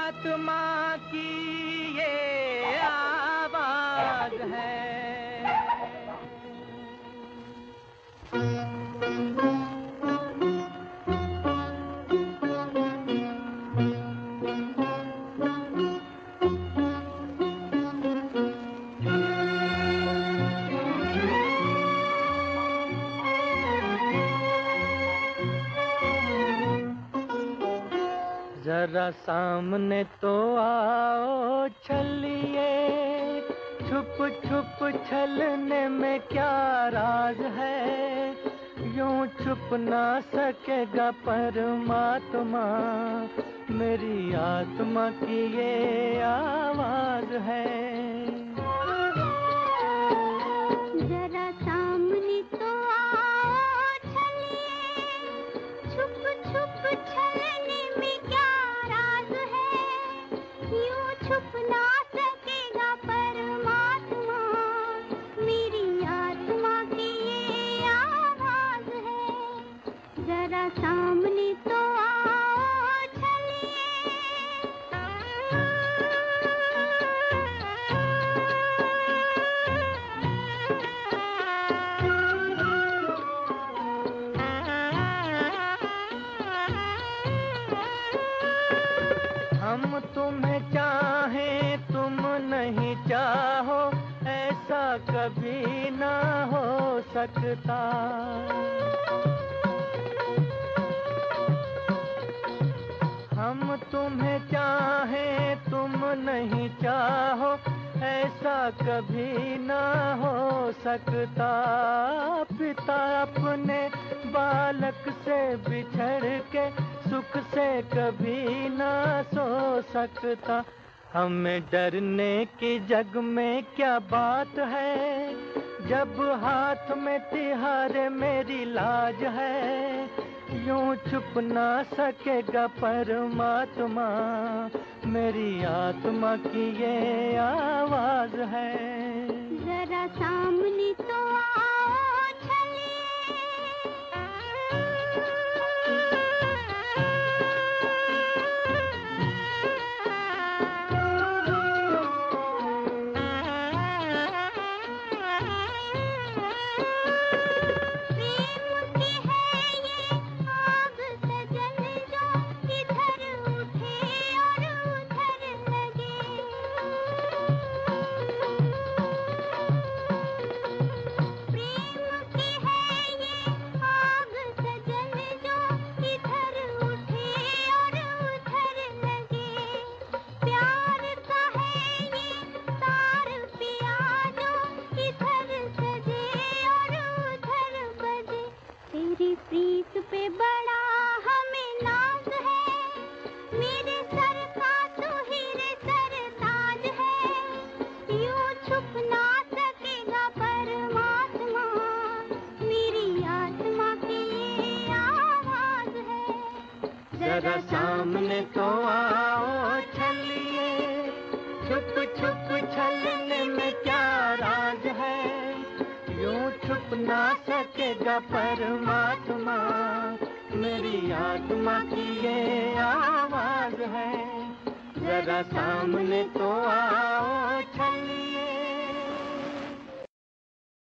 आत्मा की ये आवाज है। जरा सामने तो आओ छलिए, छुप छुप छलने में क्या राज है। यूं छुप ना सकेगा परमात्मा, मेरी आत्मा की ये आवाज है। जरा सामने तो आओ छलिए, छुप छुप छलने में क्या राज है। यूं छुप ना सकेगा परमात्मा, मेरी आत्मा की ये आवाज है। जरा सामने तो आओ छलिए। हम तुम्हें चाहें तुम नहीं चाहो, ऐसा कभी ना हो सकता। हम तुम्हें चाहें तुम नहीं चाहो, ऐसा कभी ना हो सकता। पिता अपने बालक से बिछड़ के सुख से कभी ना सो सकता। हमें डरने की जग में क्या बात है, जब हाथ में तिहारे मेरी लाज है। यूं छुप ना सकेगा परमात्मा, मेरी आत्मा की ये आवाज है। जरा सामने तो आओ छलिए। तेरी प्रीत पे बड़ा हमें नाज है, मेरे सर का तो हीरे सरताज है। यूं छुप ना सकेगा परमात्मा, मेरी आत्मा की ये आवाज है। जरा सामने तो आओ छलिए, छुप छुप छलने में क्या राज है। यूं छुप ना सकेगा परमात्मा, मेरी आत्मा की ये आवाज है। जरा सामने तो आओ छलिए।